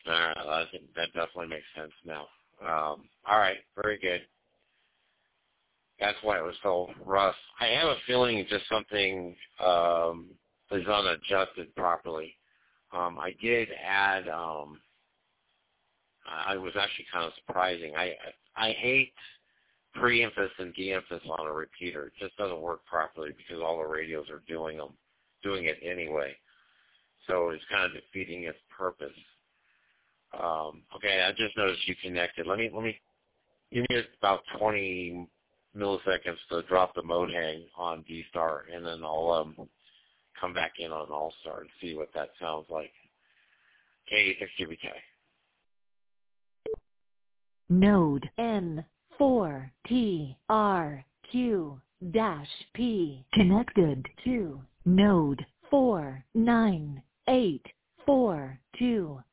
I think that definitely makes sense now. All right, very good. That's why it was so rough. I have a feeling it's just something is unadjusted properly. I did add. I was actually kind of surprising. I hate pre-emphasis and de-emphasis on a repeater. It just doesn't work properly because all the radios are doing it anyway. So it's kind of defeating its purpose. Okay, I just noticed you connected. Let me give me about 20 milliseconds to drop the mode hang on D-Star, and then I'll come back in on All-Star and see what that sounds like. K6GBK. Node N4TRQ-P connected to node 498442.